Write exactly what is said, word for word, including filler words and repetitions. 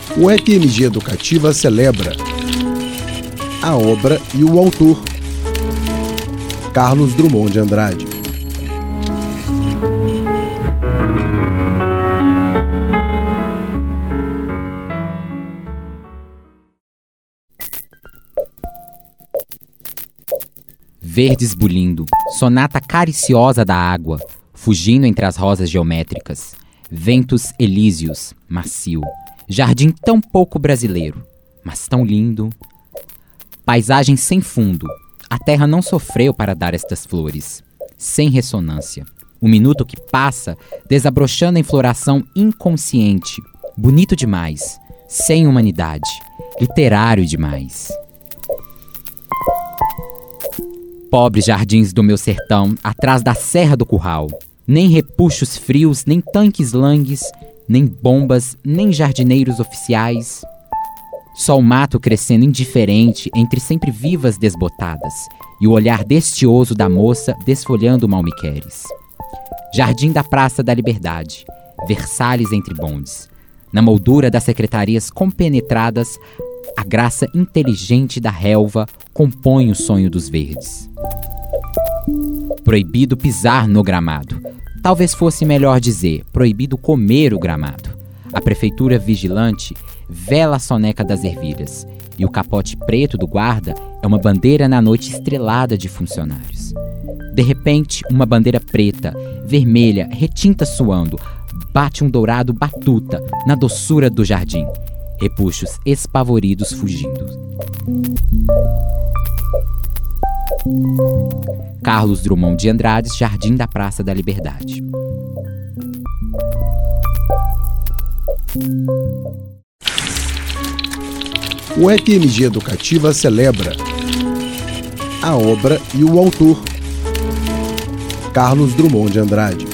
O E Q M G Educativa celebra a obra e o autor, Carlos Drummond de Andrade. Verdes bulindo, sonata cariciosa da água, fugindo entre as rosas geométricas, ventos elíseos, macio, jardim tão pouco brasileiro, mas tão lindo. Paisagem sem fundo, a terra não sofreu para dar estas flores, sem ressonância. O minuto que passa, desabrochando em floração inconsciente, bonito demais, sem humanidade, literário demais. Pobres jardins do meu sertão, atrás da Serra do Curral. Nem repuxos frios, nem tanques langues, nem bombas, nem jardineiros oficiais. Só o mato crescendo indiferente entre sempre vivas desbotadas e o olhar destioso da moça desfolhando o malme-queres. Jardim da Praça da Liberdade, Versalhes entre bondes. Na moldura das secretarias compenetradas, a graça inteligente da relva compõe o sonho dos verdes. Proibido pisar no gramado. Talvez fosse melhor dizer, proibido comer o gramado. A prefeitura vigilante vela a soneca das ervilhas, e o capote preto do guarda é uma bandeira na noite estrelada de funcionários. De repente, uma bandeira preta, vermelha, retinta suando, bate um dourado batuta na doçura do jardim. Repuxos espavoridos fugindo. Carlos Drummond de Andrade, Jardim da Praça da Liberdade. O E Q M G Educativa celebra a obra e o autor, Carlos Drummond de Andrade.